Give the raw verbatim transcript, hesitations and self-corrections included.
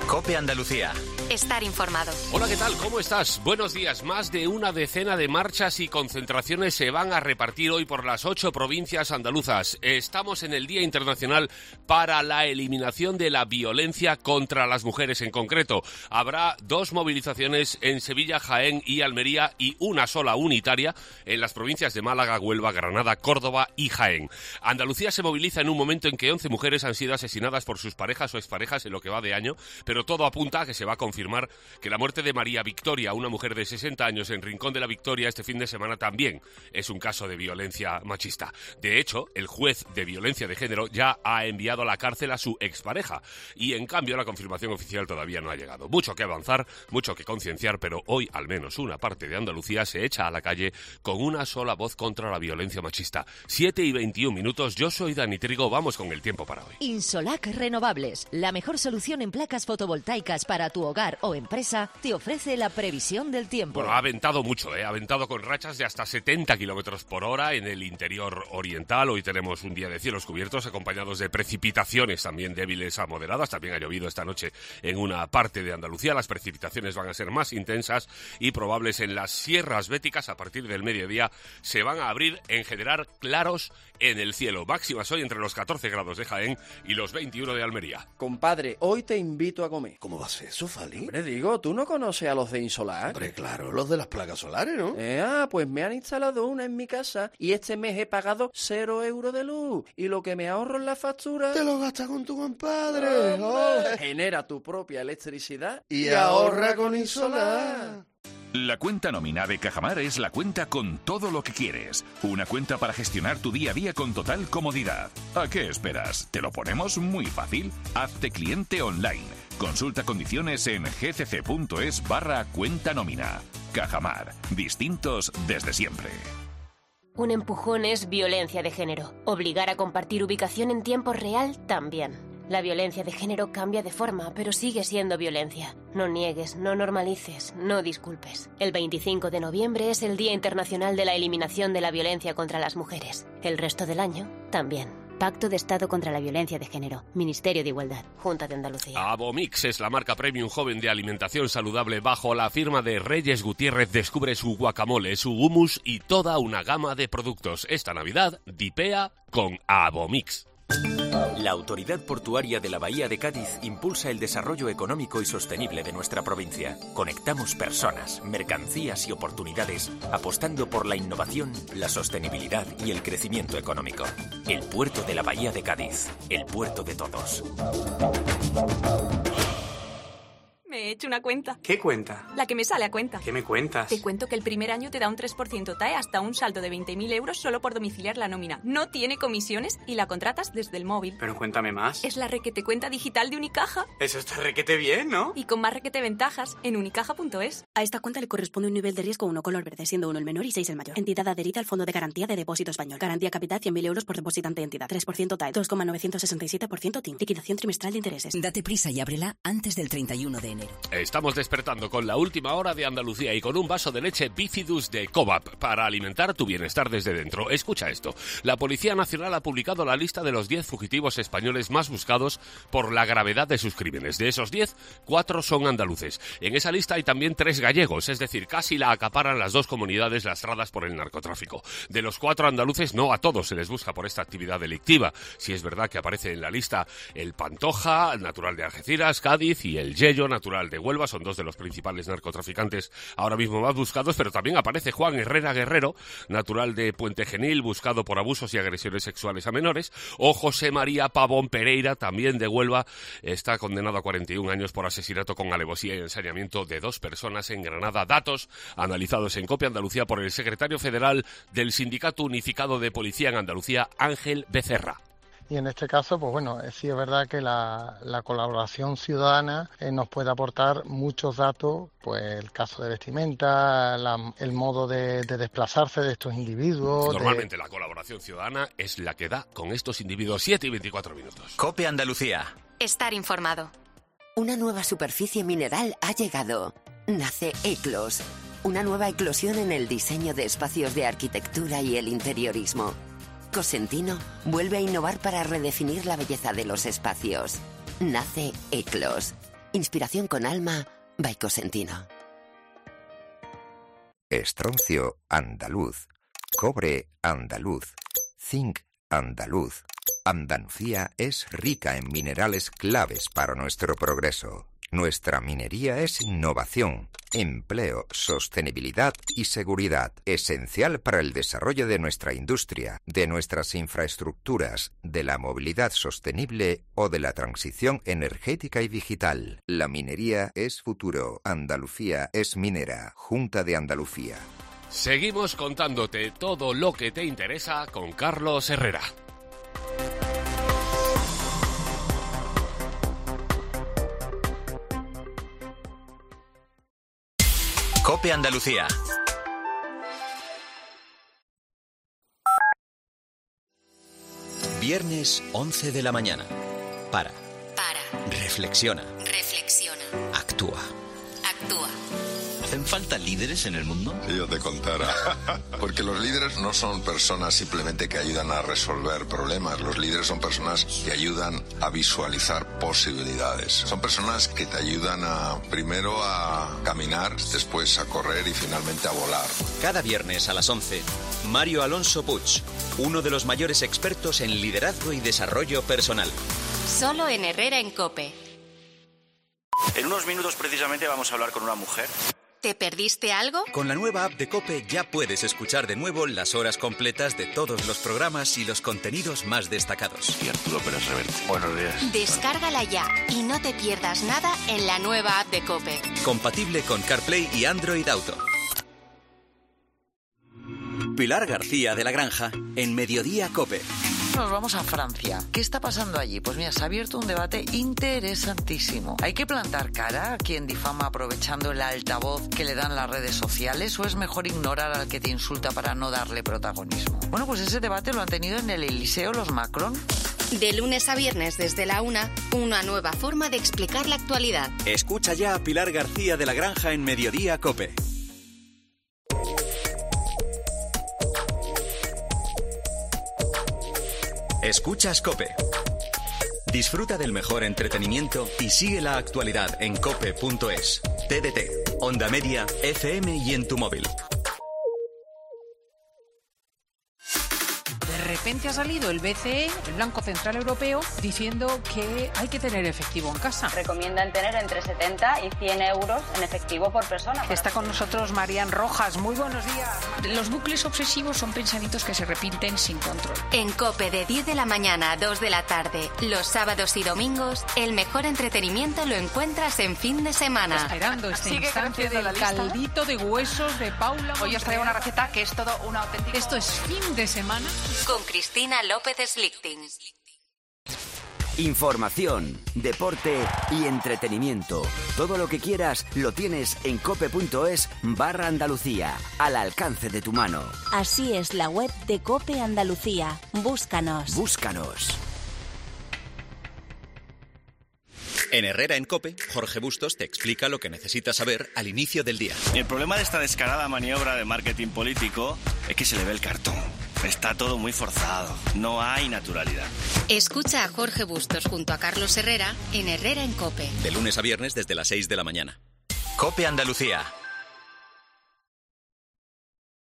COPE Andalucía. Estar informado. Hola, ¿qué tal? ¿Cómo estás? Buenos días. Más de una decena de marchas y concentraciones se van a repartir hoy por las ocho provincias andaluzas. Estamos en el Día Internacional para la Eliminación de la Violencia contra las Mujeres en concreto. Habrá dos movilizaciones en Sevilla, Jaén y Almería y una sola unitaria en las provincias de Málaga, Huelva, Granada, Córdoba y Jaén. Andalucía se moviliza en un momento en que once mujeres han sido asesinadas por sus parejas o exparejas en lo que va de año, pero todo apunta a que se va a confirmar que la muerte de María Victoria, una mujer de sesenta años en Rincón de la Victoria este fin de semana, también es un caso de violencia machista. De hecho, el juez de violencia de género ya ha enviado a la cárcel a su expareja y, en cambio, la confirmación oficial todavía no ha llegado. Mucho que avanzar, mucho que concienciar, pero hoy al menos una parte de Andalucía se echa a la calle con una sola voz contra la violencia machista. siete y veintiún minutos, yo soy Dani Trigo, vamos con el tiempo para hoy. Insolac Renovables, la mejor solución en placas fotovoltaicas para tu hogar o empresa, te ofrece la previsión del tiempo. Bueno, ha ventado mucho, ¿eh? Ha ventado con rachas de hasta setenta kilómetros por hora en el interior oriental. Hoy tenemos un día de cielos cubiertos acompañados de precipitaciones también débiles a moderadas. También ha llovido esta noche en una parte de Andalucía. Las precipitaciones van a ser más intensas y probables en las sierras béticas. A partir del mediodía se van a abrir en general claros en el cielo. Máximas hoy entre los catorce grados de Jaén y los veintiuno de Almería. Compadre, hoy te invito a comer. ¿Cómo va a ser eso, Fali? Hombre, digo, ¿tú no conoces a los de Insolac? Hombre, claro, los de las placas solares, ¿no? Eh, ah, pues me han instalado una en mi casa y este mes he pagado cero euros de luz. Y lo que me ahorro en la factura... Te lo gastas con tu compadre. Oh. Genera tu propia electricidad y, y ahorra con Insolac. La cuenta nómina de Cajamar es la cuenta con todo lo que quieres. Una cuenta para gestionar tu día a día con total comodidad. ¿A qué esperas? ¿Te lo ponemos muy fácil? Hazte cliente online. Consulta condiciones en gcc.es barra cuenta nómina. Cajamar. Distintos desde siempre. Un empujón es violencia de género. Obligar a compartir ubicación en tiempo real también. La violencia de género cambia de forma, pero sigue siendo violencia. No niegues, no normalices, no disculpes. El veinticinco de noviembre es el Día Internacional de la Eliminación de la Violencia contra las Mujeres. El resto del año, también. Pacto de Estado contra la Violencia de Género. Ministerio de Igualdad. Junta de Andalucía. Abomix es la marca premium joven de alimentación saludable. Bajo la firma de Reyes Gutiérrez descubre su guacamole, su hummus y toda una gama de productos. Esta Navidad, dipea con Abomix. La Autoridad Portuaria de la Bahía de Cádiz impulsa el desarrollo económico y sostenible de nuestra provincia. Conectamos personas, mercancías y oportunidades, apostando por la innovación, la sostenibilidad y el crecimiento económico. El puerto de la Bahía de Cádiz, el puerto de todos. Me he hecho una cuenta. ¿Qué cuenta? La que me sale a cuenta. ¿Qué me cuentas? Te cuento que el primer año te da un tres por ciento T A E hasta un saldo de veinte mil euros solo por domiciliar la nómina. No tiene comisiones y la contratas desde el móvil. Pero cuéntame más. Es la requete cuenta digital de Unicaja. Eso está requete bien, ¿no? Y con más requete ventajas en unicaja punto es. A esta cuenta le corresponde un nivel de riesgo uno color verde, siendo uno el menor y seis el mayor. Entidad adherida al Fondo de Garantía de Depósito Español. Garantía capital cien mil euros por depositante entidad. tres por ciento T A E. dos coma novecientos sesenta y siete por ciento T I N. Liquidación trimestral de intereses. Date prisa y ábrela antes del treinta y uno de enero. Estamos despertando con la última hora de Andalucía y con un vaso de leche Bifidus de Cobap para alimentar tu bienestar desde dentro. Escucha esto. La Policía Nacional ha publicado la lista de los diez fugitivos españoles más buscados por la gravedad de sus crímenes. De esos diez, cuatro son andaluces. En esa lista hay también tres gallegos, es decir, casi la acaparan las dos comunidades lastradas por el narcotráfico. De los cuatro andaluces, no a todos se les busca por esta actividad delictiva. Si es verdad que aparece en la lista el Pantoja, natural de Algeciras, Cádiz, y el Yello, natural de Huelva, son dos de los principales narcotraficantes ahora mismo más buscados, pero también aparece Juan Herrera Guerrero, natural de Puente Genil, buscado por abusos y agresiones sexuales a menores, o José María Pavón Pereira, también de Huelva, está condenado a cuarenta y un años por asesinato con alevosía y ensañamiento de dos personas en Granada. Datos analizados en COPE Andalucía por el secretario federal del Sindicato Unificado de Policía en Andalucía, Ángel Becerra. Y en este caso, pues bueno, sí es verdad que la, la colaboración ciudadana eh, nos puede aportar muchos datos, pues el caso de vestimenta, la, el modo de, de desplazarse de estos individuos. Normalmente de... la colaboración ciudadana es la que da con estos individuos. siete y veinticuatro minutos. COPE Andalucía. Estar informado. Una nueva superficie mineral ha llegado. Nace Eclos, una nueva eclosión en el diseño de espacios de arquitectura y el interiorismo. Cosentino vuelve a innovar para redefinir la belleza de los espacios. Nace Eclos. Inspiración con alma, by Cosentino. Estroncio andaluz, cobre andaluz, zinc andaluz. Andalucía es rica en minerales claves para nuestro progreso. Nuestra minería es innovación, empleo, sostenibilidad y seguridad, esencial para el desarrollo de nuestra industria, de nuestras infraestructuras, de la movilidad sostenible o de la transición energética y digital. La minería es futuro. Andalucía es minera. Junta de Andalucía. Seguimos contándote todo lo que te interesa con Carlos Herrera. COPE Andalucía. Viernes once de la mañana. Para. Para. Reflexiona. Reflexiona. Actúa. Actúa. ¿Hacen falta líderes en el mundo? Si yo te contara. Porque los líderes no son personas simplemente que ayudan a resolver problemas. Los líderes son personas que ayudan a visualizar posibilidades. Son personas que te ayudan a, primero a caminar, después a correr y finalmente a volar. Cada viernes a las once, Mario Alonso Puig, uno de los mayores expertos en liderazgo y desarrollo personal. Solo en Herrera en COPE. En unos minutos precisamente vamos a hablar con una mujer. ¿Te perdiste algo? Con la nueva app de COPE ya puedes escuchar de nuevo las horas completas de todos los programas y los contenidos más destacados. Y Arturo Pérez Reverte. Buenos días. Descárgala ya y no te pierdas nada en la nueva app de COPE. Compatible con CarPlay y Android Auto. Pilar García de la Granja en Mediodía COPE. Nos vamos a Francia. ¿Qué está pasando allí? Pues mira, se ha abierto un debate interesantísimo. ¿Hay que plantar cara a quien difama aprovechando el altavoz que le dan las redes sociales o es mejor ignorar al que te insulta para no darle protagonismo? Bueno, pues ese debate lo han tenido en el Eliseo los Macron. De lunes a viernes desde la una, una nueva forma de explicar la actualidad. Escucha ya a Pilar García de la Granja en Mediodía COPE. Escuchas COPE. Disfruta del mejor entretenimiento y sigue la actualidad en cope punto es. T D T, Onda Media, F M y en tu móvil. De repente ha salido el B C E, el Banco Central Europeo, diciendo que hay que tener efectivo en casa. Recomiendan tener entre setenta y cien euros en efectivo por persona. Está con nosotros Marian Rojas. Muy buenos días. Los bucles obsesivos son pensamientos que se repiten sin control. En COPE de diez de la mañana a dos de la tarde, los sábados y domingos, el mejor entretenimiento lo encuentras en fin de semana. Esperando este Sigue instante del caldito de huesos de Paula. Hoy os traigo una receta que es todo una auténtica... Esto es fin de semana. Con Cristina López Slichting. Información, deporte y entretenimiento. Todo lo que quieras lo tienes en cope punto es barra Andalucía, al alcance de tu mano. Así es la web de COPE Andalucía. Búscanos. Búscanos. En Herrera en COPE, Jorge Bustos te explica lo que necesitas saber al inicio del día. El problema de esta descarada maniobra de marketing político es que se le ve el cartón. Está todo muy forzado, no hay naturalidad. Escucha a Jorge Bustos junto a Carlos Herrera en Herrera en COPE. De lunes a viernes desde las seis de la mañana. COPE Andalucía.